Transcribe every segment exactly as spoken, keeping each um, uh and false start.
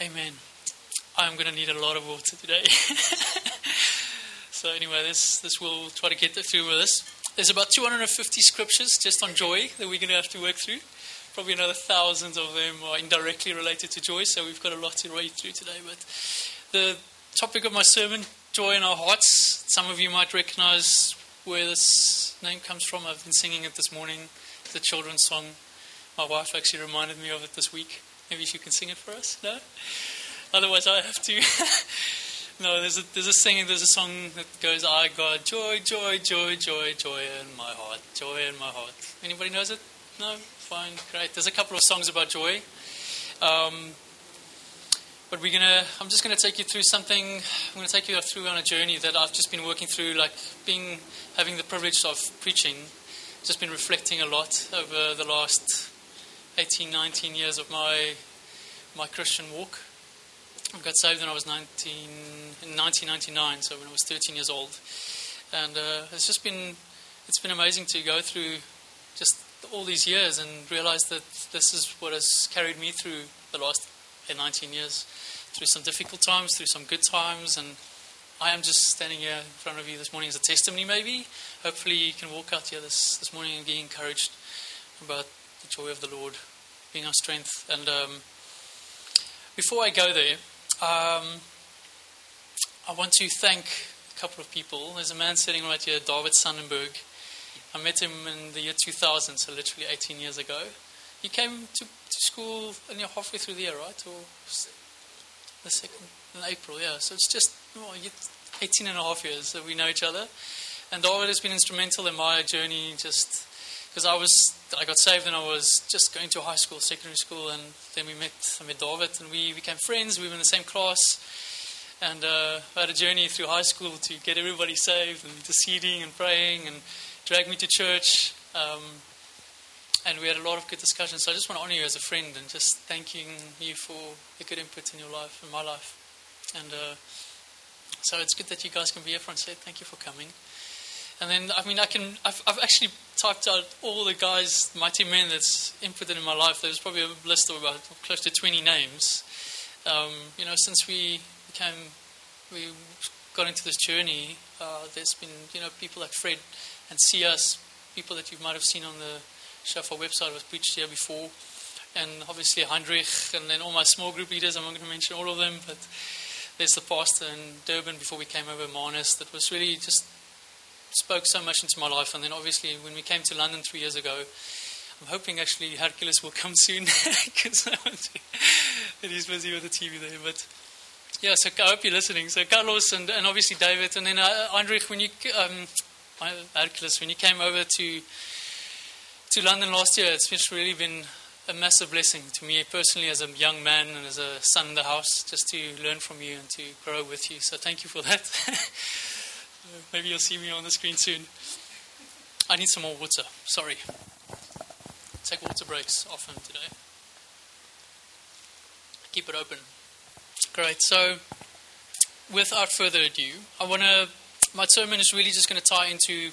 Amen. I'm going to need a lot of water today. So anyway, this this will try to get through with us. There's about two hundred fifty scriptures just on joy that we're going to have to work through. Probably another thousands of them are indirectly related to joy, so we've got a lot to read through today. But the topic of my sermon, joy in our hearts. Some of you might recognize where this name comes from. I've been singing it this morning. It's a children's song. My wife actually reminded me of it this week. Maybe she can sing it for us? No? Otherwise I have to. No, there's a, there's a singing, there's a song that goes, I got joy, joy, joy, joy, joy in my heart, joy in my heart. Anybody knows it? No? Fine, great. There's a couple of songs about joy. Um, but we're gonna, I'm just going to take you through something, I'm going to take you through on a journey that I've just been working through, like being, having the privilege of preaching, just been reflecting a lot over the last eighteen, nineteen years of my my Christian walk. I got saved when I was nineteen, in nineteen ninety-nine, so when I was thirteen years old. And uh, it's just been, it's been amazing to go through just all these years and realize that this is what has carried me through the last nineteen years, through some difficult times, through some good times, and I am just standing here in front of you this morning as a testimony maybe. Hopefully you can walk out here this, this morning and be encouraged about the joy of the Lord being our strength. And um, before I go there, um, I want to thank a couple of people. There's a man sitting right here, David Sonnenberg. I met him in the year two thousand, so literally eighteen years ago. He came to, to school only halfway through the year, right? Or the second, in April, yeah. So it's just oh, eighteen and a half years that we know each other. And David has been instrumental in my journey, just because I was, I got saved and I was just going to high school, secondary school, and then we met, I met David, and we became friends. We were in the same class, and uh, I had a journey through high school to get everybody saved, and interceding and praying, and dragged me to church, um, and we had a lot of good discussions. So I just want to honor you as a friend, and just thanking you for the good input in your life, in my life. And uh, so it's good that you guys can be here for and say thank you for coming. And then, I mean, I can, I've, I've actually typed out all the guys, mighty men that's inputted in my life. There's probably a list of about close to twenty names. Um, you know, since we became, we got into this journey, uh, there's been, you know, people like Fred and Sias, people that you might have seen on the Shofar website, was preached here before. And obviously Heinrich, and then all my small group leaders, I'm not going to mention all of them, but there's the pastor in Durban before we came over, Manus, that was really just spoke so much into my life. And then obviously when we came to London three years ago, I'm hoping actually Hercules will come soon, because I want to, and he's busy with the T V there. But yeah, so I hope you're listening. So Carlos and, and obviously David, and then uh, Heinrich, when you um, Hercules, when you came over to to London last year, it's just really been a massive blessing to me personally as a young man and as a son in the house, just to learn from you and to grow with you. So thank you for that. Maybe you'll see me on the screen soon. I need some more water. Sorry. Take water breaks often today. Keep it open. Great. So, without further ado, I want to. My sermon is really just going to tie into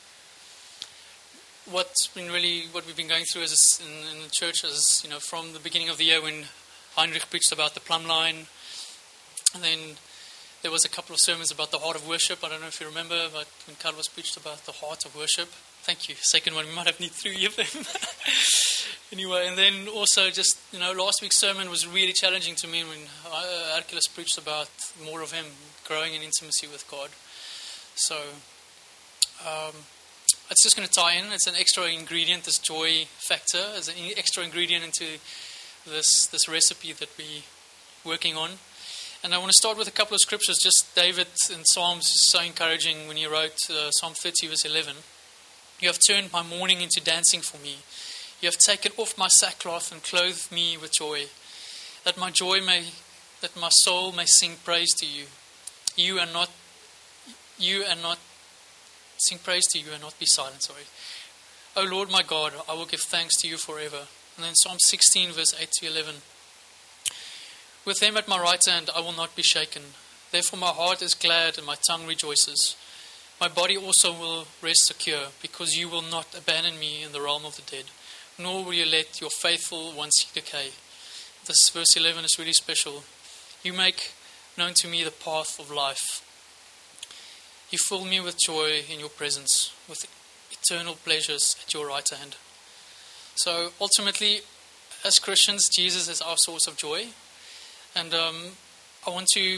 what's been really what we've been going through as a, in, in the church, as you know, from the beginning of the year when Heinrich preached about the plumb line, and then there was a couple of sermons about the heart of worship. I don't know if you remember, but when Carlos preached about the heart of worship. Thank you. Second one, we might have need three of them. Anyway, and then also just, you know, last week's sermon was really challenging to me when uh, Hercules preached about more of him, growing in intimacy with God. So, um, it's just going to tie in. It's an extra ingredient, this joy factor, as an extra ingredient into this this recipe that we're working on. And I want to start with a couple of scriptures. Just David in Psalms is so encouraging when he wrote uh, Psalm thirty verse eleven. You have turned my mourning into dancing for me. You have taken off my sackcloth and clothed me with joy. That my joy may, that my soul may sing praise to you. You and not, you and not, sing praise to you and not be silent, sorry. O Lord my God, I will give thanks to you forever. And then Psalm sixteen verse eight to eleven. With them at my right hand, I will not be shaken. Therefore my heart is glad and my tongue rejoices. My body also will rest secure, because you will not abandon me in the realm of the dead, nor will you let your faithful one see decay. This verse eleven is really special. You make known to me the path of life. You fill me with joy in your presence, with eternal pleasures at your right hand. So ultimately, as Christians, Jesus is our source of joy. And um, I want to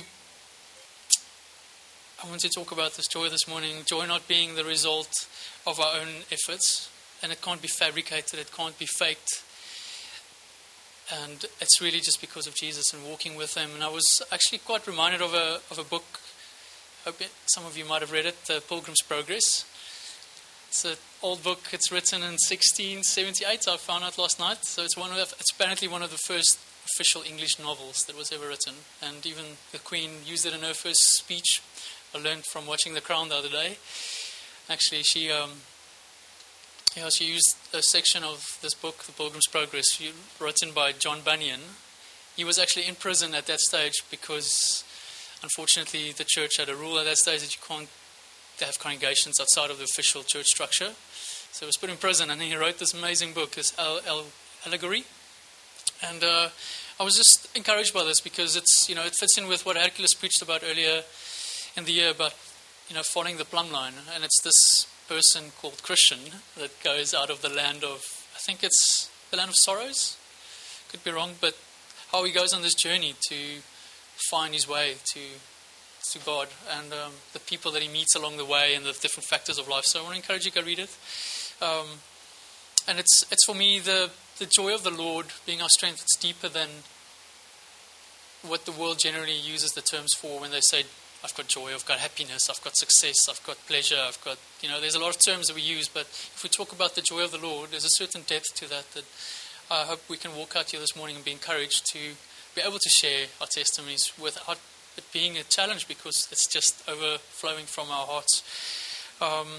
I want to talk about this joy this morning. Joy not being the result of our own efforts, and it can't be fabricated, it can't be faked. And it's really just because of Jesus and walking with Him. And I was actually quite reminded of a of a book. I hope some of you might have read it, The Pilgrim's Progress. It's an old book. It's written in sixteen seventy-eight. I found out last night. So it's one of it's apparently one of the first official English novels that was ever written. And even the Queen used it in her first speech. I learned from watching The Crown the other day. Actually, she um, yeah, she used a section of this book, The Pilgrim's Progress, written by John Bunyan. He was actually in prison at that stage because, unfortunately, the church had a rule at that stage that you can't have congregations outside of the official church structure. So he was put in prison, and then he wrote this amazing book, this Al- Al- Allegory. And uh, I was just encouraged by this because it's, you know, it fits in with what Hercules preached about earlier in the year about, you know, following the plumb line. And it's this person called Christian that goes out of the land of, I think it's the land of sorrows. Could be wrong, but how he goes on this journey to find his way to to God and um, the people that he meets along the way and the different factors of life. So I want to encourage you to go read it. Um, and it's it's for me the the joy of the Lord being our strength. It's deeper than what the world generally uses the terms for when they say, I've got joy, I've got happiness, I've got success, I've got pleasure, I've got, you know, there's a lot of terms that we use, but if we talk about the joy of the Lord, there's a certain depth to that that I hope we can walk out here this morning and be encouraged to be able to share our testimonies without it being a challenge, because it's just overflowing from our hearts. Um,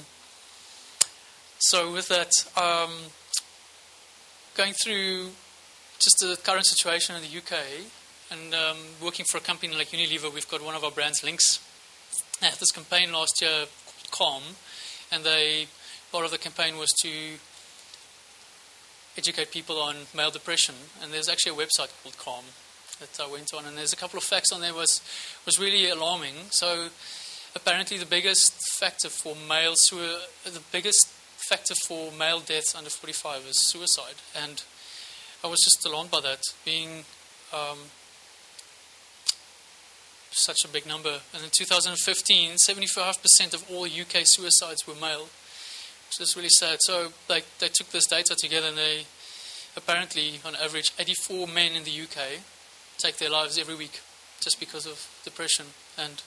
so with that, um, going through just the current situation in the U K, and um, working for a company like Unilever, we've got one of our brands, Lynx. They had this campaign last year called Calm, and they, part of the campaign was to educate people on male depression. And there's actually a website called Calm that I went on, and there's a couple of facts on there was was really alarming. So apparently, the biggest factor for male sui- the biggest factor for male deaths under forty-five is suicide, and I was just alarmed by that being. Um, such a big number. And in two thousand fifteen, seventy-five percent of all U K suicides were male, which is really sad. So like, they took this data together, and they apparently, on average, eighty-four men in the U K take their lives every week just because of depression and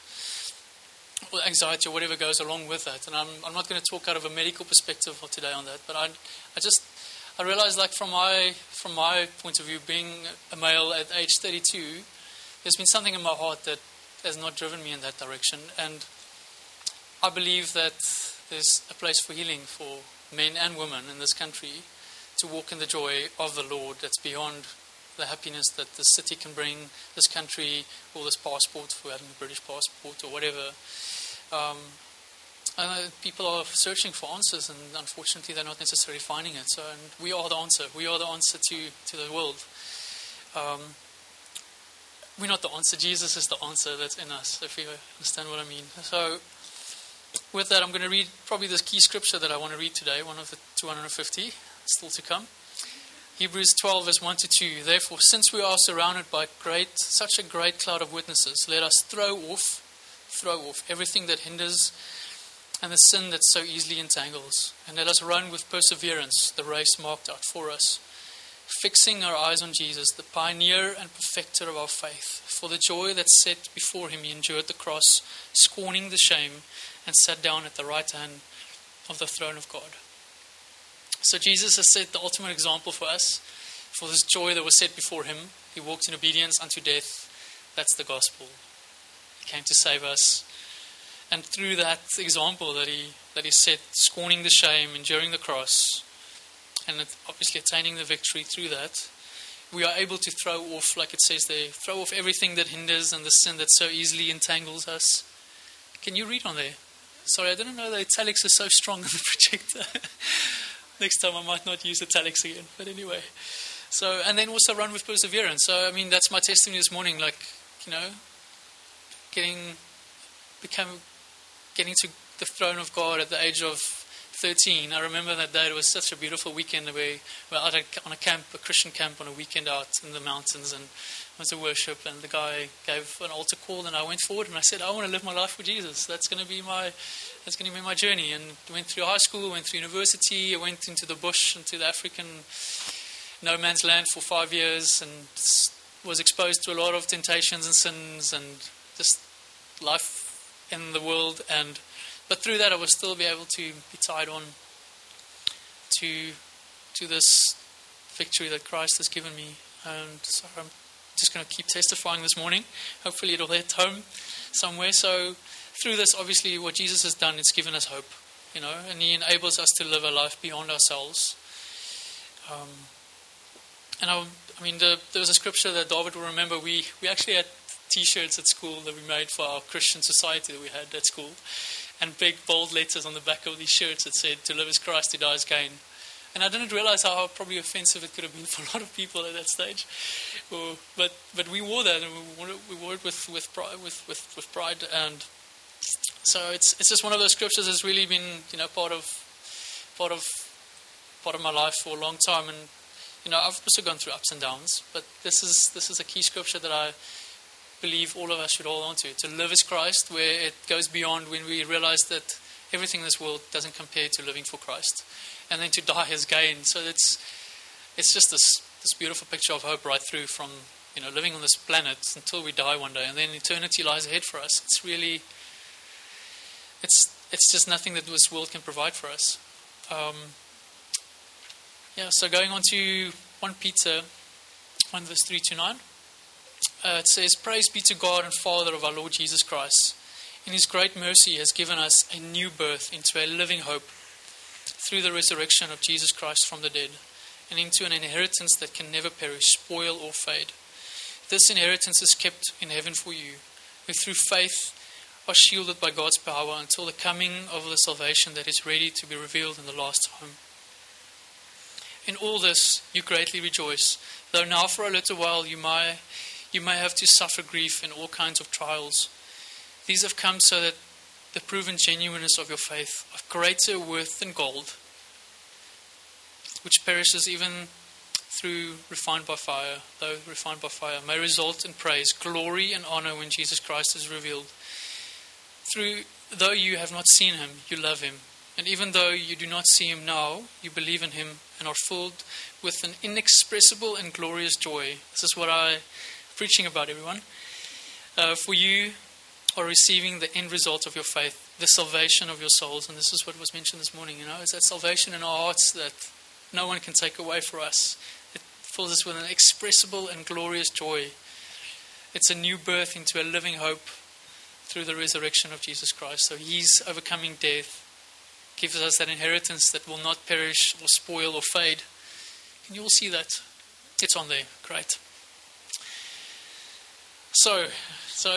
or anxiety or whatever goes along with that. And I'm I'm not going to talk out of a medical perspective for today on that, but I I just I realized, like, from my from my point of view, being a male at age thirty-two, there's been something in my heart that has not driven me in that direction. And I believe that there's a place for healing for men and women in this country to walk in the joy of the Lord that's beyond the happiness that this city can bring, this country, or this passport, for having a British passport or whatever. Um, uh, people are searching for answers, and unfortunately they're not necessarily finding it. So, and we are the answer. We are the answer to, to the world. Um, We're not the answer. Jesus is the answer that's in us, if you understand what I mean. So with that, I'm going to read probably this key scripture that I want to read today, one of the two hundred fifty, still to come. Hebrews twelve, verse one to two. Therefore, since we are surrounded by great, such a great cloud of witnesses, let us throw off, throw off everything that hinders and the sin that so easily entangles, and let us run with perseverance the race marked out for us, fixing our eyes on Jesus, the pioneer and perfecter of our faith. For the joy that's set before him, he endured the cross, scorning the shame, and sat down at the right hand of the throne of God. So Jesus has set the ultimate example for us, for this joy that was set before him. He walked in obedience unto death. That's the gospel. He came to save us. And through that example that he that he set, scorning the shame, enduring the cross, and obviously attaining the victory through that, we are able to throw off, like it says there, throw off everything that hinders and the sin that so easily entangles us. Can you read on there? Sorry, I didn't know the italics are so strong on the projector. Next time I might not use italics again. But anyway. So, and then also run with perseverance. So, I mean, that's my testimony this morning. Like, you know, getting, become, getting to the throne of God at the age of thirteen. I remember that day. It was such a beautiful weekend. We were out on a camp, a Christian camp on a weekend out in the mountains, and went to worship, and the guy gave an altar call, and I went forward and I said, I want to live my life for Jesus. That's going to be my that's going to be my journey. And went through high school, went through university, I went into the bush, into the African no man's land for five years, and was exposed to a lot of temptations and sins and just life in the world. And But through that, I will still be able to be tied on to to this victory that Christ has given me. And so I'm just going to keep testifying this morning. Hopefully it'll hit home somewhere. So through this, obviously, what Jesus has done, it's given us hope, you know, and He enables us to live a life beyond ourselves. Um, and I, I mean, the, there was a scripture that David will remember. We, we actually had T-shirts at school that we made for our Christian society that we had at school. And big, bold letters on the back of these shirts that said, to live is Christ, to die is gain. And I didn't realize how probably offensive it could have been for a lot of people at that stage. Or, but but we wore that, and we wore it, we wore it with, with, pride, with, with, with pride. And so it's it's just one of those scriptures that's really been, you know, part of part of part of my life for a long time. And you know, I've also gone through ups and downs, but this is this is a key scripture that I believe all of us should hold on to. To live as Christ, where it goes beyond when we realize that everything in this world doesn't compare to living for Christ. And then to die as gain. So it's it's just this this beautiful picture of hope right through from, you know, living on this planet until we die one day, and then eternity lies ahead for us. It's really it's it's just nothing that this world can provide for us. Um, yeah. So going on to First Peter one verse three to nine. Uh, it says, "Praise be to God and Father of our Lord Jesus Christ. In His great mercy has given us a new birth into a living hope through the resurrection of Jesus Christ from the dead, and into an inheritance that can never perish, spoil or fade. This inheritance is kept in heaven for you, who through faith are shielded by God's power until the coming of the salvation that is ready to be revealed in the last time. In all this you greatly rejoice, though now for a little while you may You may have to suffer grief in all kinds of trials. These have come so that the proven genuineness of your faith, of greater worth than gold, which perishes even through refined by fire, though refined by fire, may result in praise, glory, and honor when Jesus Christ is revealed. Through, though you have not seen Him, you love Him. And even though you do not see Him now, you believe in Him and are filled with an inexpressible and glorious joy." This is what I preaching about, everyone. Uh, for you are receiving the end result of your faith, the salvation of your souls. And this is what was mentioned this morning, you know, is that salvation in our hearts that no one can take away for us. It fills us with an inexpressible and glorious joy. It's a new birth into a living hope through the resurrection of Jesus Christ. So He's overcoming death, gives us that inheritance that will not perish or spoil or fade. Can you all see that? It's on there. Great. So, so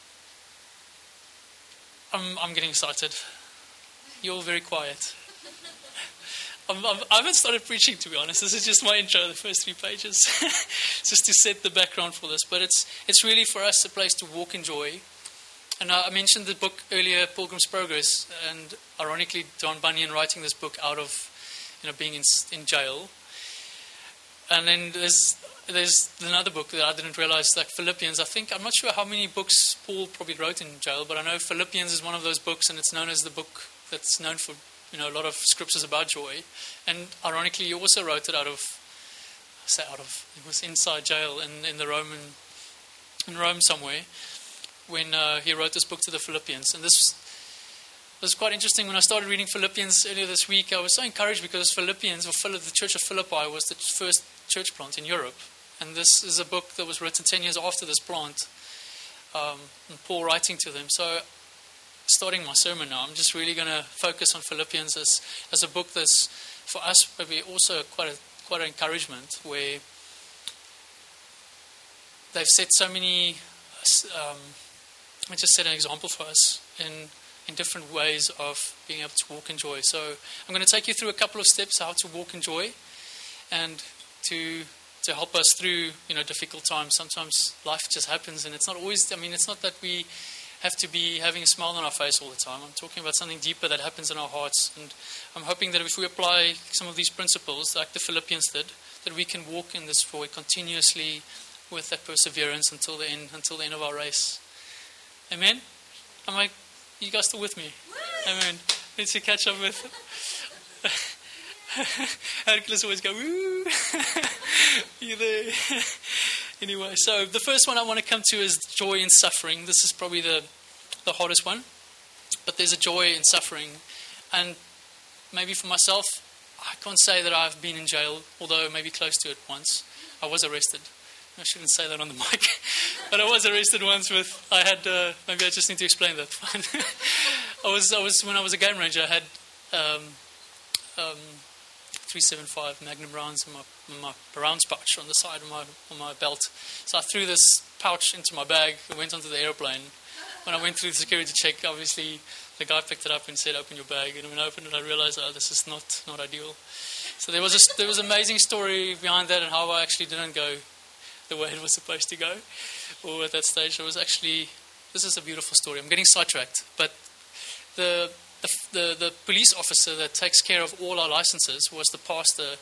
I'm I'm getting excited. You're all very quiet. I'm, I'm, I haven't started preaching, to be honest. This is just my intro, the first three pages, just to set the background for this. But it's it's really for us a place to walk in joy. And I mentioned the book earlier, Pilgrim's Progress, and ironically, John Bunyan writing this book out of, you know, being in in jail. And then there's there's another book that I didn't realize, like Philippians. I think, I'm not sure how many books Paul probably wrote in jail, but I know Philippians is one of those books, and it's known as the book that's known for, you know, a lot of scriptures about joy. And ironically, he also wrote it out of, say out of, it was inside jail in, in the Roman, in Rome somewhere, when uh, he wrote this book to the Philippians. And this was quite interesting. When I started reading Philippians earlier this week, I was so encouraged because Philippians, or Philip, the church of Philippi, was the first church plant in Europe. And this is a book that was written ten years after this plant, um, and Paul writing to them. So, starting my sermon now, I'm just really going to focus on Philippians as as a book that's, for us, maybe also quite a, quite an encouragement, where they've set so many, um, let me just set an example for us in in different ways of being able to walk in joy. So I'm going to take you through a couple of steps how to walk in joy, and to to help us through, you know, difficult times. Sometimes life just happens, and it's not always, I mean, it's not that we have to be having a smile on our face all the time. I'm talking about something deeper that happens in our hearts, and I'm hoping that if we apply some of these principles, like the Philippians did, that we can walk in this void continuously with that perseverance until the end, until the end of our race. Amen? Am I, you guys still with me? Amen. Need to catch up with Hercules always go, woo! You there? Anyway, so the first one I want to come to is joy in suffering. This is probably the, the hardest one. But there's a joy in suffering. And maybe for myself, I can't say that I've been in jail, although maybe close to it once. I was arrested. I shouldn't say that on the mic. But I was arrested once with, I had, uh, maybe I just need to explain that. I was, I was, when I was a game ranger, I had um, um, three seventy-five Magnum rounds in my, in my rounds pouch on the side of my, on my belt. So I threw this pouch into my bag and went onto the airplane. When I went through the security check, obviously the guy picked it up and said, open your bag. And when I opened it, I realized, oh, this is not, not ideal. So there was a, there was an amazing story behind that and how I actually didn't go the way it was supposed to go. Or at that stage, it was actually, this is a beautiful story. I'm getting sidetracked. But the, the the the police officer that takes care of all our licenses was the pastor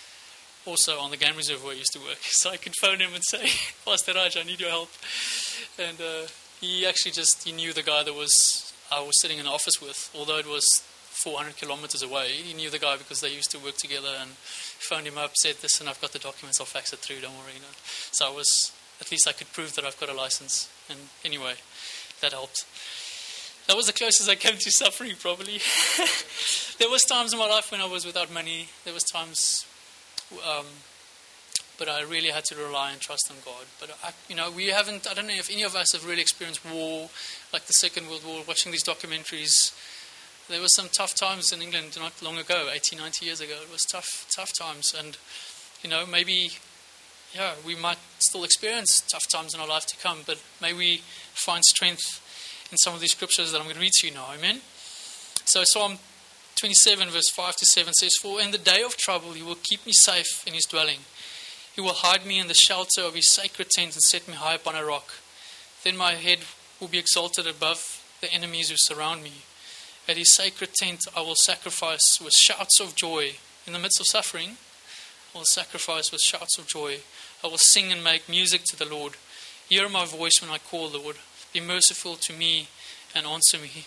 also on the game reserve where I used to work. So I could phone him and say, Pastor Raj, I need your help. And uh, he actually just, he knew the guy that was, I was sitting in the office with, although it was four hundred kilometers away. He knew the guy because they used to work together, and phoned him up, said, listen, I've got the documents, I'll fax it through, don't worry. You know. So I was, at least I could prove that I've got a license. And anyway, that helped. That was the closest I came to suffering, probably. There was times in my life when I was without money. There was times, um, but I really had to rely and trust on God. But, I, you know, we haven't, I don't know if any of us have really experienced war, like the Second World War, watching these documentaries. There were some tough times in England not long ago, eighty, ninety years ago. It was tough, tough times. And, you know, maybe, yeah, we might still experience tough times in our life to come, but may we find strength in some of these scriptures that I'm going to read to you now. Amen? So Psalm twenty-seven, verse five to seven says, for in the day of trouble he will keep me safe in his dwelling. He will hide me in the shelter of his sacred tent and set me high upon a rock. Then my head will be exalted above the enemies who surround me. At his sacred tent I will sacrifice with shouts of joy. In the midst of suffering, I will sacrifice with shouts of joy. I will sing and make music to the Lord. Hear my voice when I call, Lord. Be merciful to me and answer me.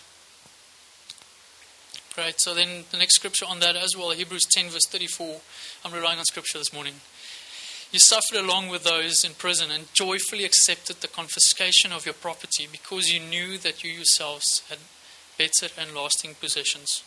Great. So then the next scripture on that as well, Hebrews ten, verse thirty-four. I'm relying on scripture this morning. You suffered along with those in prison and joyfully accepted the confiscation of your property because you knew that you yourselves had better and lasting possessions.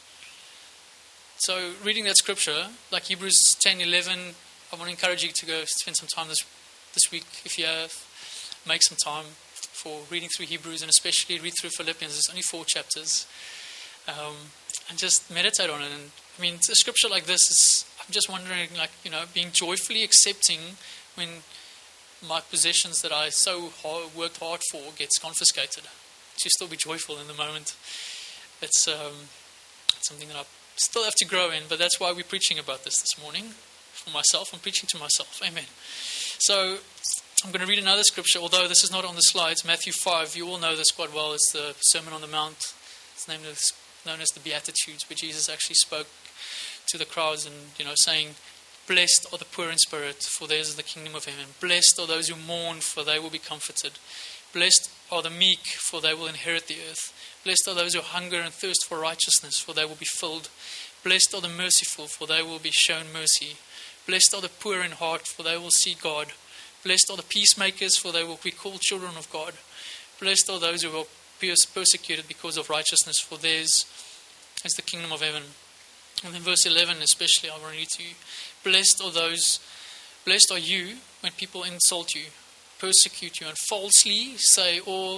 So reading that scripture, like Hebrews ten eleven, I want to encourage you to go spend some time this this week if you have. Make some time for reading through Hebrews, and especially read through Philippians. There's only four chapters. Um, and just meditate on it. And I mean, a scripture like this is, I'm just wondering, like, you know, being joyfully accepting when my possessions that I so hard, worked hard for gets confiscated. To still be joyful in the moment. It's um, something that I still have to grow in, but that's why we're preaching about this this morning. For myself, I'm preaching to myself. Amen. So I'm going to read another scripture, although this is not on the slides. Matthew five, you all know this quite well. It's the Sermon on the Mount. It's named as, known as the Beatitudes, where Jesus actually spoke to the crowds and, you know, saying, blessed are the poor in spirit, for theirs is the kingdom of heaven. Blessed are those who mourn, for they will be comforted. Blessed are the meek, for they will inherit the earth. Blessed are those who hunger and thirst for righteousness, for they will be filled. Blessed are the merciful, for they will be shown mercy. Blessed are the poor in heart, for they will see God. Blessed are the peacemakers, for they will be called children of God. Blessed are those who are persecuted because of righteousness, for theirs is the kingdom of heaven. And then verse eleven especially, I want to read to you. Blessed are those, blessed are you when people insult you, persecute you, and falsely say all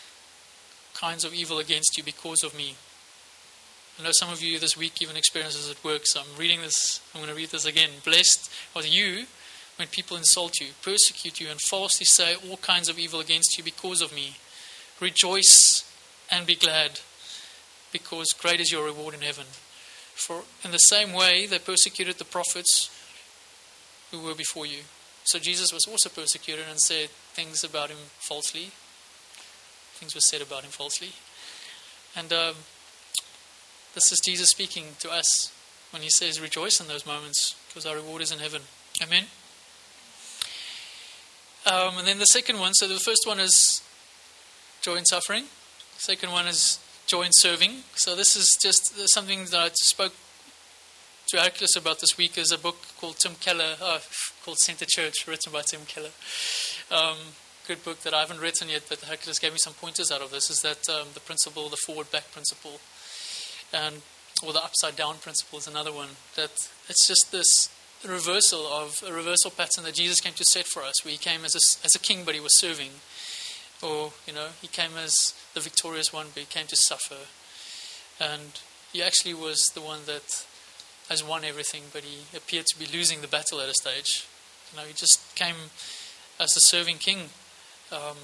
kinds of evil against you because of me. I know some of you this week even experiences this at work, so I'm reading this, I'm going to read this again. Blessed are you when people insult you, persecute you, and falsely say all kinds of evil against you because of me. Rejoice and be glad, because great is your reward in heaven. For in the same way they persecuted the prophets who were before you. so Jesus was also persecuted and said things about him falsely. Things were said about him falsely. And um, this is Jesus speaking to us when he says, rejoice in those moments because our reward is in heaven. Amen. Um, and then the second one, so the first one is joy in suffering. The second one is joy in serving. So this is just something that I spoke to Hercules about this week. Is a book called Tim Keller, uh, called Center Church, written by Tim Keller. Um, good book that I haven't written yet, but Hercules gave me some pointers out of this. Is that um, the principle, the forward-back principle, and or the upside-down principle is another one. That it's just this reversal of a reversal pattern that Jesus came to set for us, where he came as a, as a king, but he was serving, or you know, he came as the victorious one, but he came to suffer, and he actually was the one that has won everything, but he appeared to be losing the battle at a stage. You know, he just came as a serving king. Um,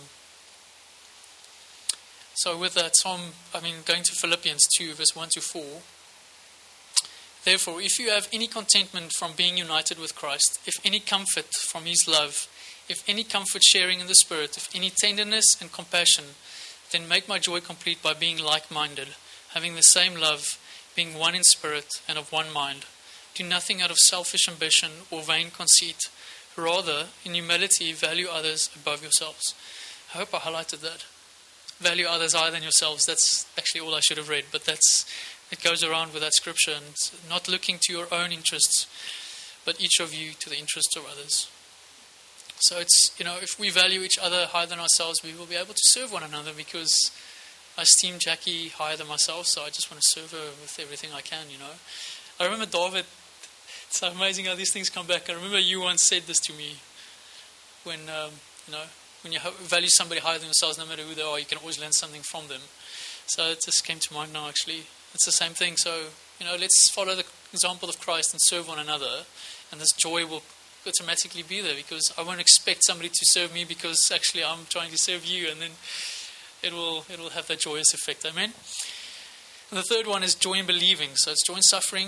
so with that, Psalm, I mean, going to Philippians two, verse one to four. Therefore, if you have any contentment from being united with Christ, if any comfort from his love, if any comfort sharing in the Spirit, if any tenderness and compassion, then make my joy complete by being like-minded, having the same love, being one in spirit and of one mind. Do nothing out of selfish ambition or vain conceit. Rather, in humility, value others above yourselves. I hope I highlighted that. Value others higher than yourselves. That's actually all I should have read, but that's it goes around with that scripture, and not looking to your own interests, but each of you to the interests of others. So it's, you know, if we value each other higher than ourselves, we will be able to serve one another, because I esteem Jackie higher than myself, so I just want to serve her with everything I can, you know. I remember David, it's so amazing how these things come back. I remember you once said this to me, when, um, you know, when you value somebody higher than yourselves, no matter who they are, you can always learn something from them. So it just came to mind now, actually. It's the same thing. So, you know, let's follow the example of Christ and serve one another, and this joy will automatically be there, because I won't expect somebody to serve me because actually I'm trying to serve you, and then it will it will have that joyous effect. Amen. And the third one is joy in believing. So it's joy in suffering,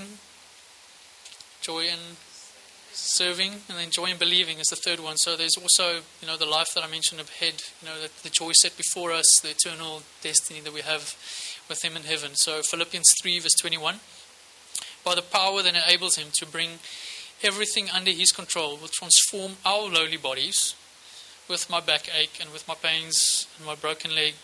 joy in serving, and then joy in believing is the third one. So there's also, you know, the life that I mentioned ahead, you know, that the joy set before us, the eternal destiny that we have with him in heaven. So Philippians three verse twenty-one, by the power that enables him to bring everything under his control, will transform our lowly bodies with my backache and with my pains and my broken leg,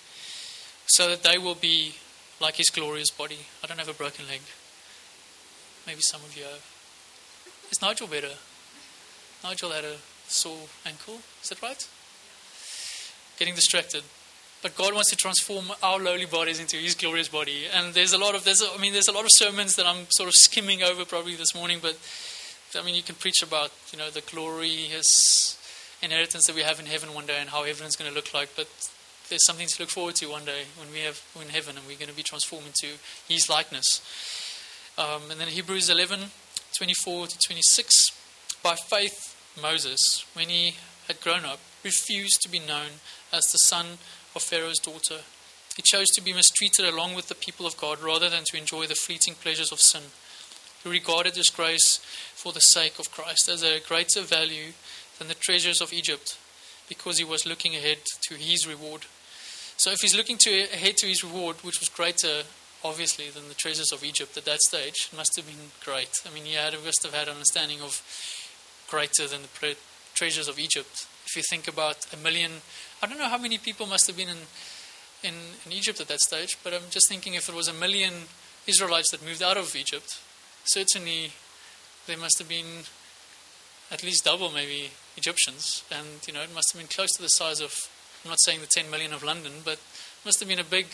so that they will be like his glorious body. I don't have a broken leg. Maybe some of you have. Is Nigel better? Nigel had a sore ankle. Is that right? Getting distracted. But God wants to transform our lowly bodies into his glorious body. And there's a lot of, there's a, I mean, there's a lot of sermons that I'm sort of skimming over probably this morning, but I mean, you can preach about, you know, the glorious inheritance that we have in heaven one day and how heaven is going to look like. But there's something to look forward to one day when we have we're in heaven and we're going to be transformed into his likeness. Um, and then Hebrews eleven twenty-four to twenty-six, by faith Moses, when he had grown up, refused to be known as the son of Pharaoh's daughter. He chose to be mistreated along with the people of God rather than to enjoy the fleeting pleasures of sin. He regarded disgrace for the sake of Christ as a greater value than the treasures of Egypt, because he was looking ahead to his reward. So if he's looking to ahead to his reward, which was greater, obviously, than the treasures of Egypt at that stage, it must have been great. I mean, he had, must have had an understanding of greater than the pre- treasures of Egypt. If you think about a million, I don't know how many people must have been in, in, in Egypt at that stage, but I'm just thinking if it was a million Israelites that moved out of Egypt, certainly there must have been at least double maybe Egyptians, and you know, it must have been close to the size of, I'm not saying the ten million of London, but it must have been a big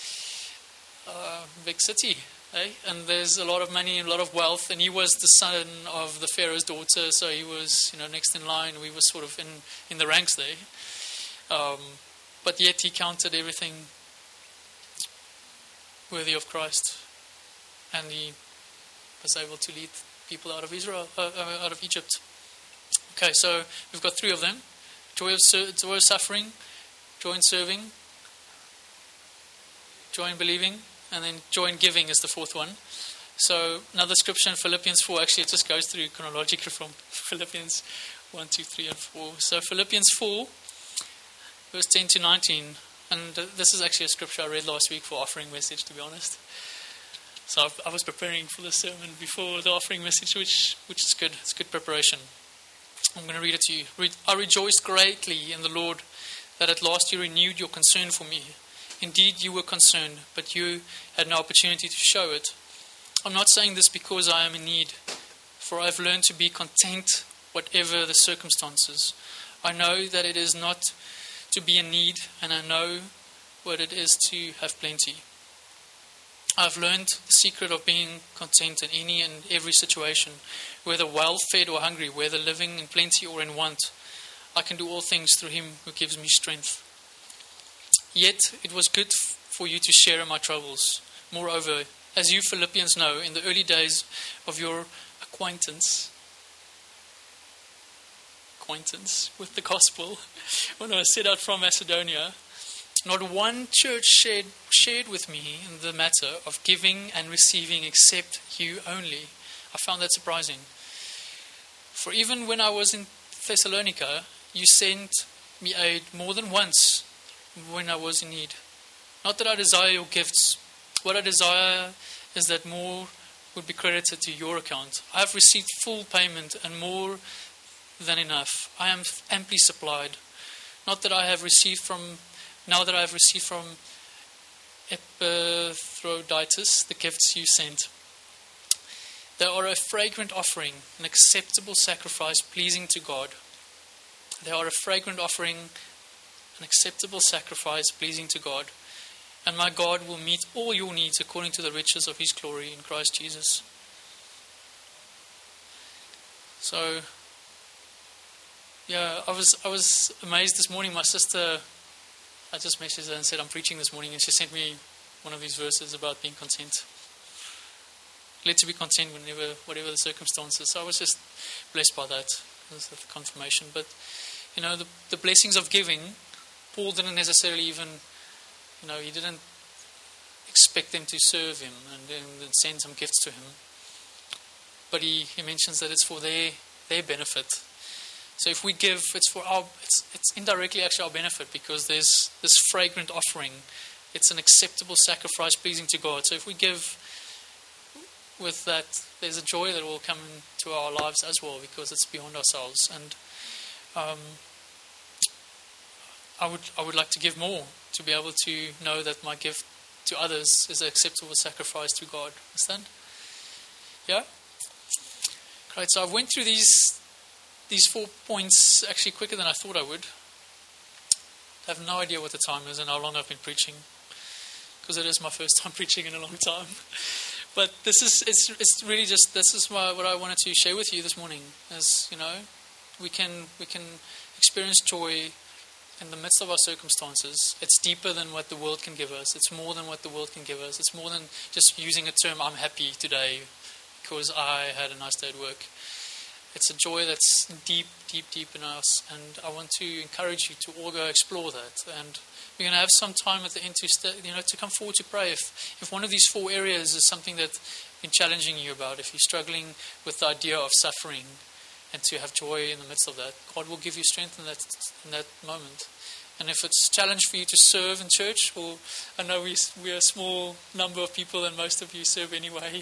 uh, big city, eh? And there's a lot of money and a lot of wealth, and he was the son of the Pharaoh's daughter, so he was, you know, next in line. We were sort of in, in the ranks there, um, but yet he counted everything worthy of Christ, and he was able to lead people out of Israel, uh, out of Egypt. Okay, so we've got three of them: joy of, joy of suffering, joy in serving, joy in believing, and then joy in giving is the fourth one. So another scripture in Philippians four, actually it just goes through chronologically from Philippians one, two, three, and four. So Philippians four, verse ten to nineteen. And uh, this is actually a scripture I read last week for offering message, to be honest. So I've, I was preparing for the sermon before the offering message, which which is good. It's good preparation. I'm going to read it to you. Re- I rejoiced greatly in the Lord that at last you renewed your concern for me. Indeed, you were concerned, but you had no opportunity to show it. I'm not saying this because I am in need, for I've learned to be content whatever the circumstances. I know that it is not to be in need, and I know what it is to have plenty. I've learned the secret of being content in any and every situation, whether well-fed or hungry, whether living in plenty or in want. I can do all things through him who gives me strength. Yet it was good f- for you to share in my troubles. Moreover, as you Philippians know, in the early days of your acquaintance, acquaintance with the gospel, when I set out from Macedonia, not one church shared, shared with me in the matter of giving and receiving except you only. I found that surprising. For even when I was in Thessalonica, you sent me aid more than once when I was in need. Not that I desire your gifts. What I desire is that more would be credited to your account. I have received full payment and more than enough. I am amply supplied. Not that I have received from, now that I have received from Epaphroditus the gifts you sent. They are a fragrant offering, an acceptable sacrifice pleasing to God. They are a fragrant offering, an acceptable sacrifice pleasing to God. And my God will meet all your needs according to the riches of his glory in Christ Jesus. So, yeah, I was I was amazed this morning. My sister, I just messaged her and said I'm preaching this morning, and she sent me one of these verses about being content. Let to be content whenever, whatever the circumstances. So I was just blessed by that. That was the confirmation. But, you know, the, the blessings of giving, Paul didn't necessarily even, you know, he didn't expect them to serve him and then send some gifts to him. But he, he mentions that it's for their their benefit. So if we give, it's for our, it's, it's indirectly actually our benefit, because there's this fragrant offering. It's an acceptable sacrifice pleasing to God. So if we give with that, there's a joy that will come into our lives as well, because it's beyond ourselves. And um, I would I would like to give more, to be able to know that my gift to others is an acceptable sacrifice to God. Understand? Yeah? Great. So I went through these these four points actually quicker than I thought I would. I have no idea what the time is and how long I've been preaching, because it is my first time preaching in a long time. But this is it's it's really just this is my, what I wanted to share with you this morning. Is, you know, we can we can experience joy in the midst of our circumstances. It's deeper than what the world can give us. It's more than what the world can give us. It's more than just using a term, I'm happy today because I had a nice day at work. It's a joy that's deep, deep, deep in us. And I want to encourage you to all go explore that. And we're going to have some time at the end to, st- you know, to come forward to pray. If, if one of these four areas is something that's been challenging you about, if you're struggling with the idea of suffering, and to have joy in the midst of that, God will give you strength in that in that moment. And if it's a challenge for you to serve in church, well, I know we, we're a small number of people and most of you serve anyway.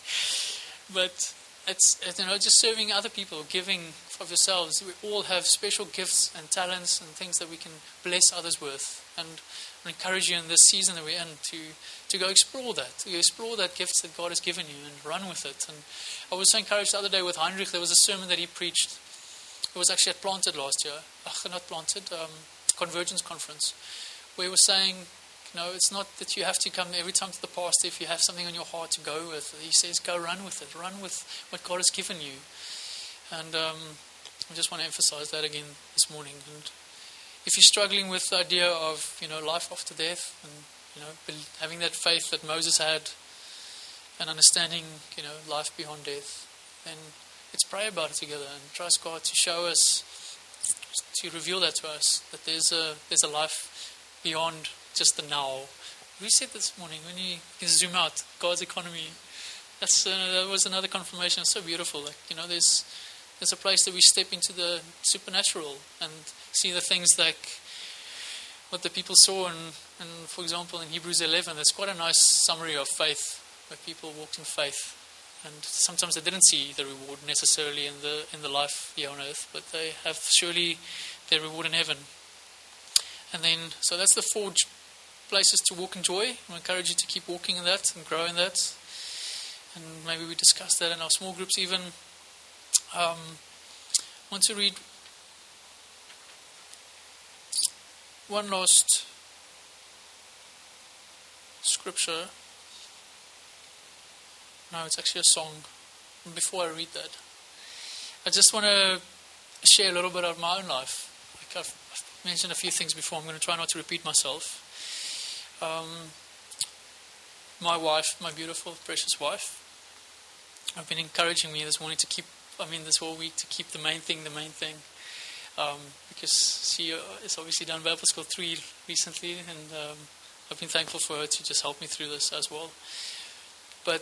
But it's, you know, just serving other people, giving of yourselves. We all have special gifts and talents and things that we can bless others with. And I encourage you in this season that we're in to, to go explore that, to go explore that gift that God has given you and run with it. And I was so encouraged the other day with Heinrich. There was a sermon that he preached. It was actually at Planted last year. Ach, not Planted, um, Convergence Conference, where he was saying, you know, it's not that you have to come every time to the pastor if you have something on your heart to go with. He says, go run with it. Run with what God has given you. And um, I just want to emphasize that again this morning. And if you're struggling with the idea of, you know, life after death, and, you know, having that faith that Moses had, and understanding, you know, life beyond death, then let's pray about it together and trust God to show us, to reveal that to us, that there's a there's a life beyond just the now. We said this morning, when you can zoom out, God's economy, that's uh, that was another confirmation. It's so beautiful. Like, you know, there's It's a place that we step into the supernatural and see the things like what the people saw. And, and for example, in Hebrews eleven, there's quite a nice summary of faith, where people walked in faith. And sometimes they didn't see the reward necessarily in the in the life here on earth, but they have surely their reward in heaven. And then, so that's the four j- places to walk in joy. I encourage you to keep walking in that and grow in that. And maybe we discuss that in our small groups even. Um, I want to read one last scripture. No, it's actually a song. And before I read that, I just want to share a little bit of my own life. Like I've, I've mentioned a few things before. I'm going to try not to repeat myself. Um, my wife, my beautiful, precious wife, have been encouraging me this morning to keep, I mean this whole week, to keep the main thing the main thing. Um, because she uh, has obviously done Bible School three recently, and um, I've been thankful for her to just help me through this as well. But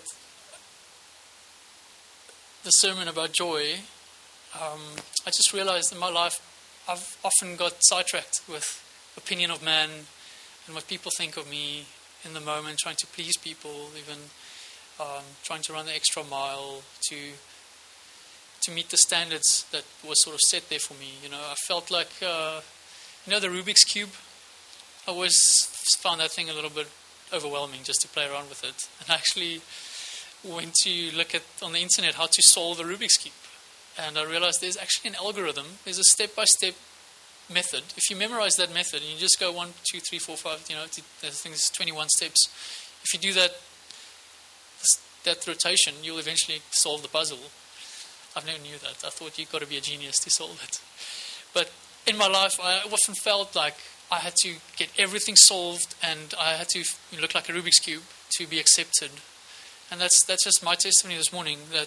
the sermon about joy, um, I just realized in my life I've often got sidetracked with opinion of man and what people think of me in the moment, trying to please people, even um, trying to run the extra mile to to meet the standards that was sort of set there for me. You know, I felt like, uh, you know, the Rubik's Cube. I always found that thing a little bit overwhelming just to play around with it. And I actually went to look at on the internet how to solve the Rubik's Cube. And I realized there's actually an algorithm. There's a step-by-step method. If you memorize that method and you just go one, two, three, four, five, you know, I think it's twenty-one steps. If you do that, that rotation, you'll eventually solve the puzzle. I've never knew that. I thought you've got to be a genius to solve it. But in my life, I often felt like I had to get everything solved and I had to look like a Rubik's Cube to be accepted. And that's that's just my testimony this morning. That,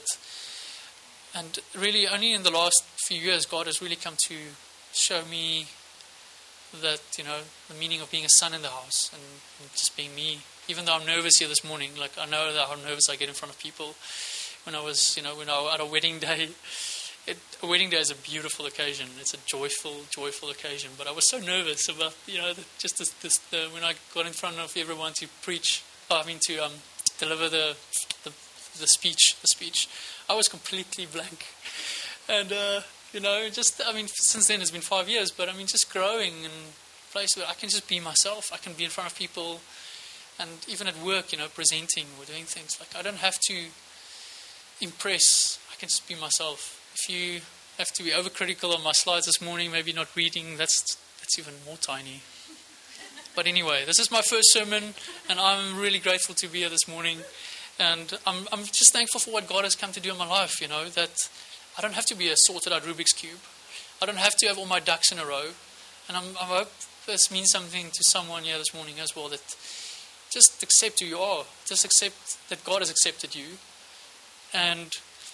and really only in the last few years, God has really come to show me that, you know, the meaning of being a son in the house and, and just being me. Even though I'm nervous here this morning, like I know that how nervous I get in front of people. When I was, you know, when I was at a wedding day, it, a wedding day is a beautiful occasion. It's a joyful, joyful occasion. But I was so nervous about, you know, the, just this, this, the, when I got in front of everyone to preach, I mean to um, deliver the, the the speech, the speech. I was completely blank, and uh, you know, just I mean, since then it's been five years. But I mean, just growing in a place where I can just be myself. I can be in front of people, and even at work, you know, presenting or doing things like I don't have to impress. I can just be myself. If you have to be overcritical of my slides this morning, maybe not reading, that's that's even more tiny. But anyway, this is my first sermon, and I'm really grateful to be here this morning. And I'm I'm just thankful for what God has come to do in my life. You know, that I don't have to be a sorted out Rubik's Cube. I don't have to have all my ducks in a row. And I'm, I hope this means something to someone here this morning as well. That just accept who you are. Just accept that God has accepted you. And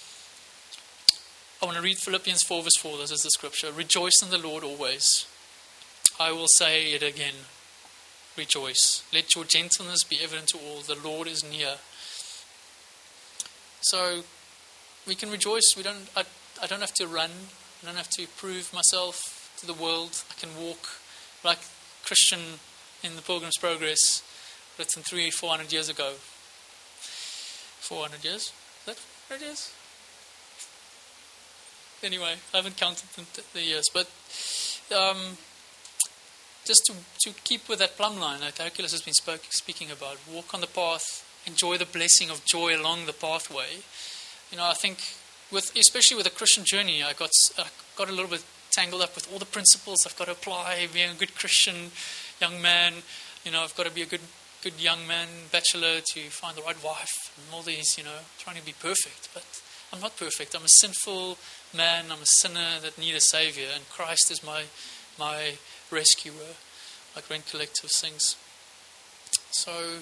I want to read Philippians four verse four. This is the scripture. Rejoice in the Lord always. I will say it again. Rejoice. Let your gentleness be evident to all. The Lord is near. So we can rejoice. We don't. I, I don't have to run. I don't have to prove myself to the world. I can walk like Christian in the Pilgrim's Progress, written three, four hundred years ago. Four hundred years. Is that what it is? Anyway, I haven't counted the years, but um, just to, to keep with that plumb line that Hercules has been spoke, speaking about, walk on the path, enjoy the blessing of joy along the pathway. You know, I think, with especially with a Christian journey, I got I got a little bit tangled up with all the principles I've got to apply, being a good Christian young man. You know, I've got to be a good good young man, bachelor, to find the right wife, and all these, you know, trying to be perfect. But I'm not perfect. I'm a sinful man. I'm a sinner that need a savior, and Christ is my my rescuer, like Rent Collective sings. So,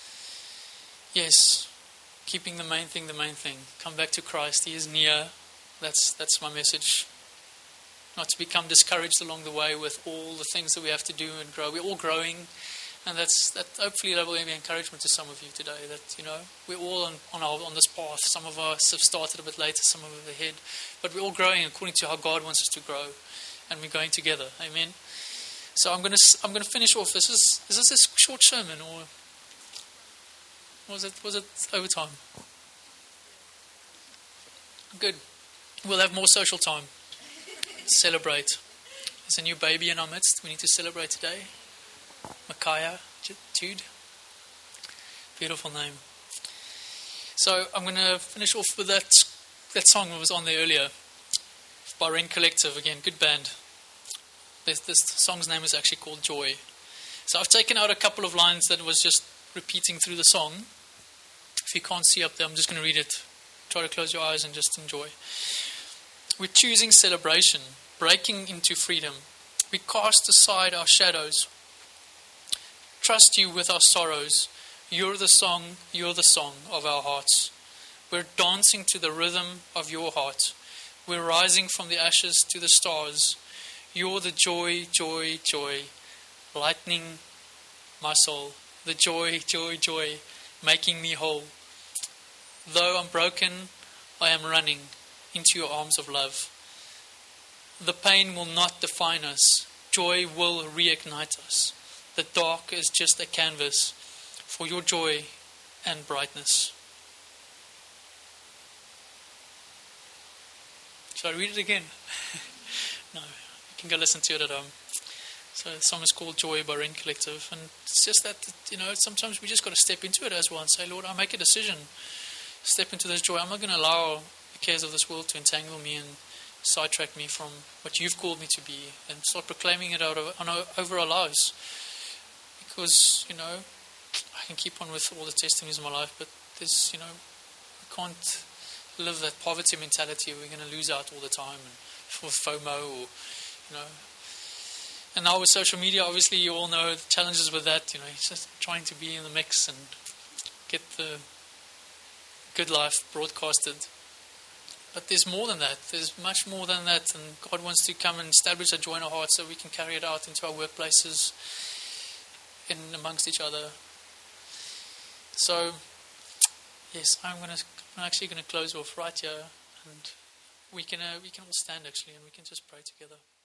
yes, keeping the main thing the main thing. Come back to Christ. He is near. That's that's my message. Not to become discouraged along the way with all the things that we have to do and grow. We're all growing. And that's that. Hopefully, that will be encouragement to some of you today. That you know we're all on on, our, on this path. Some of us have started a bit later, some of us ahead, but we're all growing according to how God wants us to grow, and we're going together. Amen. So I'm going to I'm going to finish off. This is is this a short sermon or was it was it overtime? Good. We'll have more social time. Celebrate. There's a new baby in our midst. We need to celebrate today. Micaiah, Jude. Beautiful name. So I'm going to finish off with that that song that was on there earlier by Ren Collective. Again, good band. This, this song's name is actually called Joy. So I've taken out a couple of lines that was just repeating through the song. If you can't see up there, I'm just going to read it. Try to close your eyes and just enjoy. We're choosing celebration, breaking into freedom. We cast aside our shadows. Trust you with our sorrows. You're the song, you're the song of our hearts. We're dancing to the rhythm of your heart. We're rising from the ashes to the stars. You're the joy, joy, joy, lightening my soul. The joy, joy, joy, making me whole. Though I'm broken, I am running into your arms of love. The pain will not define us. Joy will reignite us. The dark is just a canvas for your joy and brightness. Shall I read it again? No, you can go listen to it at home. So the song is called Joy by Ren Collective. And it's just that, you know, sometimes we just got to step into it as one. Say, Lord, I make a decision. Step into this joy. I'm not going to allow the cares of this world to entangle me and sidetrack me from what you've called me to be, and start proclaiming it out of, on, over our lives. Because, you know, I can keep on with all the testimonies of my life, but there's, you know, we can't live that poverty mentality. We're going to lose out all the time, and for FOMO, or, you know. And now with social media, obviously, you all know the challenges with that. You know, it's just trying to be in the mix and get the good life broadcasted. But there's more than that. There's much more than that. And God wants to come and establish a joy in our hearts so we can carry it out into our workplaces, in amongst each other. So, yes, I'm going to. I'm actually going to close off right here, and we can uh, we can all stand actually, and we can just pray together.